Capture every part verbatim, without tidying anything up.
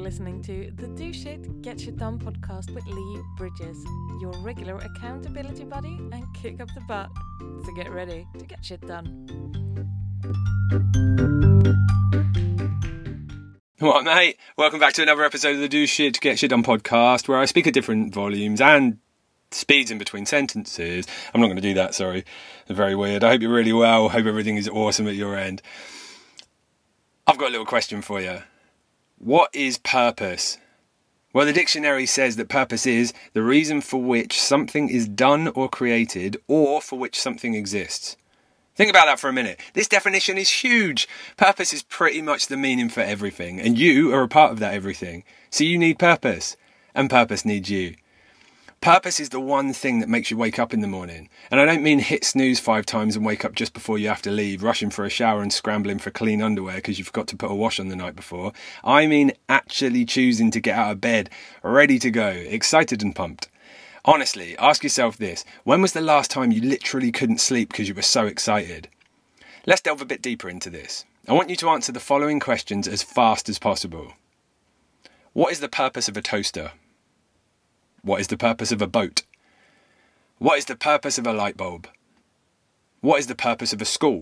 listening to the Do Shit, Get Shit Done podcast with Lee Bridges, your regular accountability buddy and kick up the butt. So get ready to get shit done. What, mate? Welcome back to another episode of the Do Shit, Get Shit Done podcast, where I speak at different volumes and speeds in between sentences. I'm not going to do that, sorry. It's very weird. I hope you're really well. Hope everything is awesome at your end. I've got a little question for you. What is purpose? Well, the dictionary says that purpose is the reason for which something is done or created, or for which something exists. Think about that for a minute. This definition is huge. Purpose is pretty much the meaning for everything, and you are a part of that everything. So you need purpose, and purpose needs you. Purpose is the one thing that makes you wake up in the morning. And I don't mean hit snooze five times and wake up just before you have to leave, rushing for a shower and scrambling for clean underwear because you forgot to put a wash on the night before. I mean actually choosing to get out of bed, ready to go, excited and pumped. Honestly, ask yourself this. When was the last time you literally couldn't sleep because you were so excited? Let's delve a bit deeper into this. I want you to answer the following questions as fast as possible. What is the purpose of a toaster? What is the purpose of a boat? What is the purpose of a light bulb? What is the purpose of a school?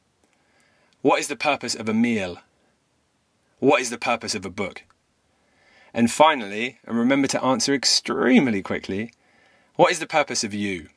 What is the purpose of a meal? What is the purpose of a book? And finally, and remember to answer extremely quickly, what is the purpose of you?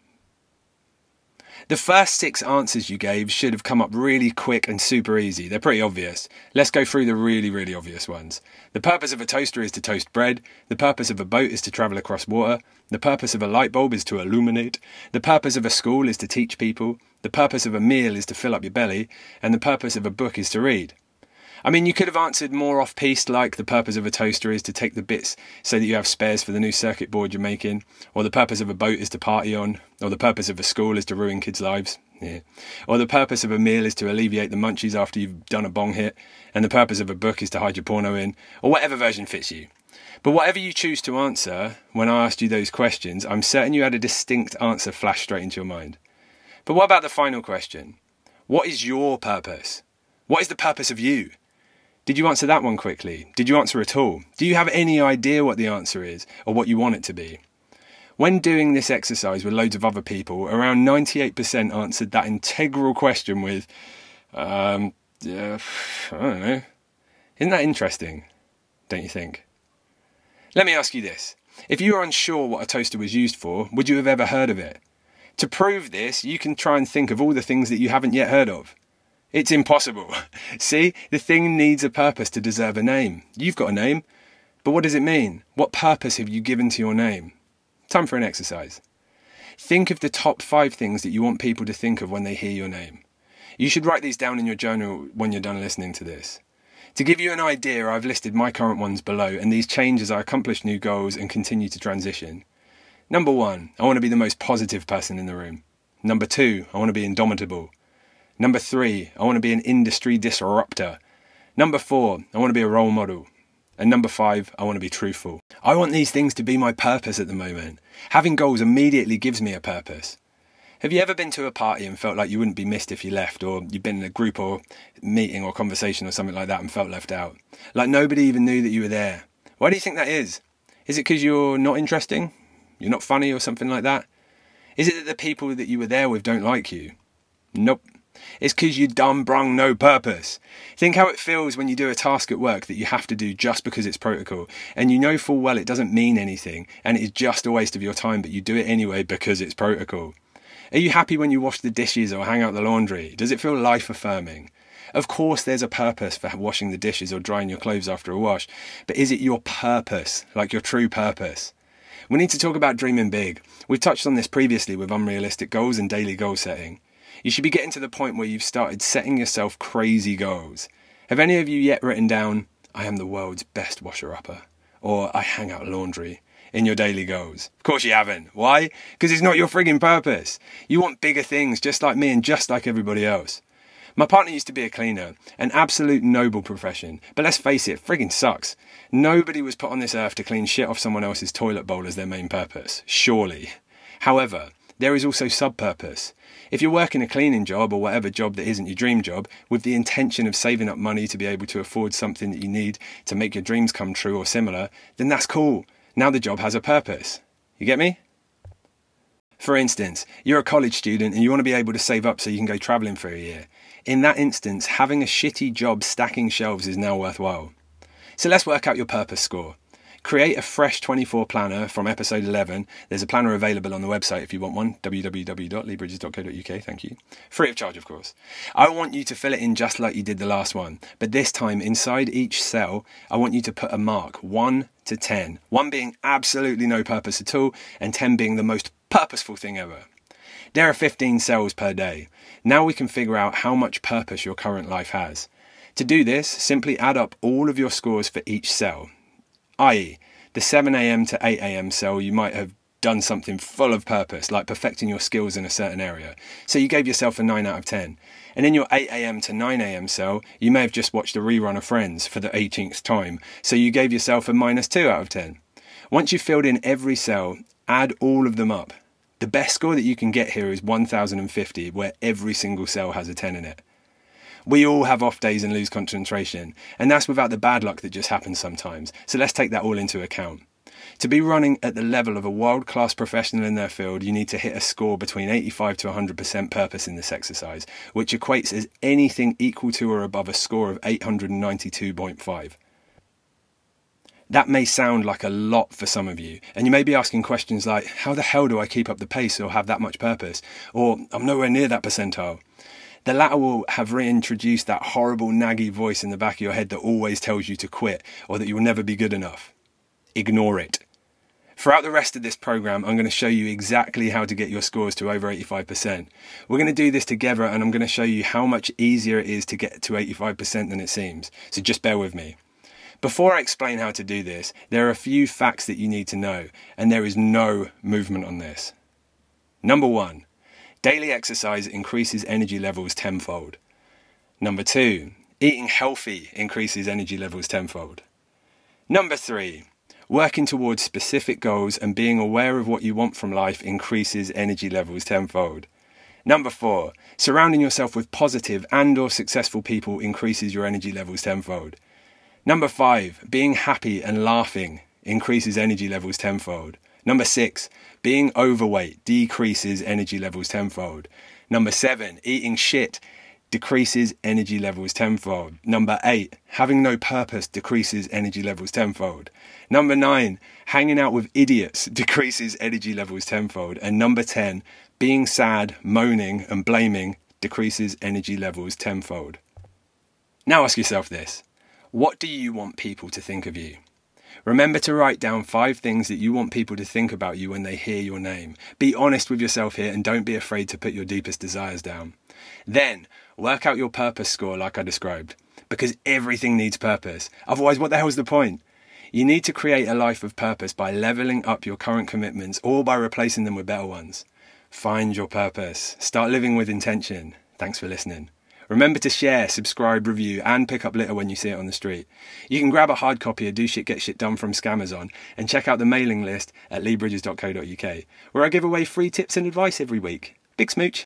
The first six answers you gave should have come up really quick and super easy. They're pretty obvious. Let's go through the really, really obvious ones. The purpose of a toaster is to toast bread. The purpose of a boat is to travel across water. The purpose of a light bulb is to illuminate. The purpose of a school is to teach people. The purpose of a meal is to fill up your belly. And the purpose of a book is to read. I mean, you could have answered more off-piste, like the purpose of a toaster is to take the bits so that you have spares for the new circuit board you're making, or the purpose of a boat is to party on, or the purpose of a school is to ruin kids' lives, yeah. Or the purpose of a meal is to alleviate the munchies after you've done a bong hit, and the purpose of a book is to hide your porno in, or whatever version fits you. But whatever you choose to answer, when I asked you those questions, I'm certain you had a distinct answer flash straight into your mind. But what about the final question? What is your purpose? What is the purpose of you? Did you answer that one quickly? Did you answer at all? Do you have any idea what the answer is or what you want it to be? When doing this exercise with loads of other people, around ninety-eight percent answered that integral question with, um, uh, I don't know. Isn't that interesting? Don't you think? Let me ask you this. If you were unsure what a toaster was used for, would you have ever heard of it? To prove this, you can try and think of all the things that you haven't yet heard of. It's impossible. See, the thing needs a purpose to deserve a name. You've got a name, but what does it mean? What purpose have you given to your name? Time for an exercise. Think of the top five things that you want people to think of when they hear your name. You should write these down in your journal when you're done listening to this. To give you an idea, I've listed my current ones below, and these change as I accomplish new goals and continue to transition. Number one, I want to be the most positive person in the room. Number two, I want to be indomitable. Number three, I want to be an industry disruptor. Number four, I want to be a role model. And number five, I want to be truthful. I want these things to be my purpose at the moment. Having goals immediately gives me a purpose. Have you ever been to a party and felt like you wouldn't be missed if you left, or you've been in a group or meeting or conversation or something like that and felt left out? Like nobody even knew that you were there. Why do you think that is? Is it because you're not interesting? You're not funny or something like that? Is it that the people that you were there with don't like you? Nope. It's because you dumb brung no purpose. Think how it feels when you do a task at work that you have to do just because it's protocol, and you know full well it doesn't mean anything, and it is just a waste of your time, but you do it anyway because it's protocol. Are you happy when you wash the dishes or hang out the laundry? Does it feel life-affirming? Of course there's a purpose for washing the dishes or drying your clothes after a wash, but is it your purpose, like your true purpose? We need to talk about dreaming big. We've touched on this previously with unrealistic goals and daily goal setting. You should be getting to the point where you've started setting yourself crazy goals. Have any of you yet written down, I am the world's best washer-upper, or I hang out laundry, in your daily goals? Of course you haven't. Why? Because it's not your frigging purpose. You want bigger things just like me and just like everybody else. My partner used to be a cleaner, an absolute noble profession, but let's face it, frigging sucks. Nobody was put on this earth to clean shit off someone else's toilet bowl as their main purpose, surely. However, there is also sub-purpose. If you're working a cleaning job or whatever job that isn't your dream job with the intention of saving up money to be able to afford something that you need to make your dreams come true or similar, then that's cool. Now the job has a purpose. You get me? For instance, you're a college student and you want to be able to save up so you can go travelling for a year. In that instance, having a shitty job stacking shelves is now worthwhile. So let's work out your purpose score. Create a fresh twenty-four planner from episode eleven. There's a planner available on the website if you want one, w w w dot lee bridges dot co dot u k, thank you. Free of charge, of course. I want you to fill it in just like you did the last one, but this time inside each cell, I want you to put a mark, one to ten. one being absolutely no purpose at all, and ten being the most purposeful thing ever. There are fifteen cells per day. Now we can figure out how much purpose your current life has. To do this, simply add up all of your scores for each cell. that is, the seven a m to eight a m cell, you might have done something full of purpose, like perfecting your skills in a certain area. So you gave yourself a nine out of ten. And in your eight a m to nine a m cell, you may have just watched a rerun of Friends for the eighteenth time. So you gave yourself a minus two out of ten. Once you've filled in every cell, add all of them up. The best score that you can get here is one thousand fifty, where every single cell has a ten in it. We all have off days and lose concentration, and that's without the bad luck that just happens sometimes, so let's take that all into account. To be running at the level of a world-class professional in their field, you need to hit a score between eighty-five to one hundred percent purpose in this exercise, which equates as anything equal to or above a score of eight hundred ninety-two point five. That may sound like a lot for some of you, and you may be asking questions like, how the hell do I keep up the pace or have that much purpose? Or, I'm nowhere near that percentile. The latter will have reintroduced that horrible naggy voice in the back of your head that always tells you to quit or that you will never be good enough. Ignore it. Throughout the rest of this program, I'm going to show you exactly how to get your scores to over eighty-five percent. We're going to do this together, and I'm going to show you how much easier it is to get to eighty-five percent than it seems. So just bear with me. Before I explain how to do this, there are a few facts that you need to know, and there is no movement on this. Number one. Daily exercise increases energy levels tenfold. Number two, eating healthy increases energy levels tenfold. Number three, working towards specific goals and being aware of what you want from life increases energy levels tenfold. Number four, surrounding yourself with positive and or successful people increases your energy levels tenfold. Number five, being happy and laughing increases energy levels tenfold. Number six, being overweight decreases energy levels tenfold. Number seven, eating shit decreases energy levels tenfold. Number eight, having no purpose decreases energy levels tenfold. Number nine, hanging out with idiots decreases energy levels tenfold. And number ten, being sad, moaning and blaming decreases energy levels tenfold. Now ask yourself this, what do you want people to think of you? Remember to write down five things that you want people to think about you when they hear your name. Be honest with yourself here and don't be afraid to put your deepest desires down. Then, work out your purpose score like I described, because everything needs purpose. Otherwise, what the hell's the point? You need to create a life of purpose by leveling up your current commitments or by replacing them with better ones. Find your purpose. Start living with intention. Thanks for listening. Remember to share, subscribe, review, and pick up litter when you see it on the street. You can grab a hard copy of Do Shit Get Shit Done from Scamazon and check out the mailing list at lee bridges dot co dot u k, where I give away free tips and advice every week. Big smooch.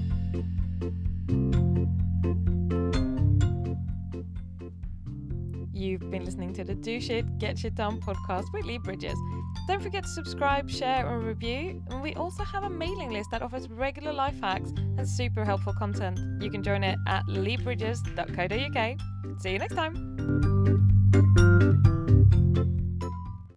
You've been listening to the Do Shit Get Shit Done podcast with Lee Bridges. Don't forget to subscribe, share and review. And we also have a mailing list that offers regular life hacks and super helpful content. You can join it at lee bridges dot co dot u k. See you next time.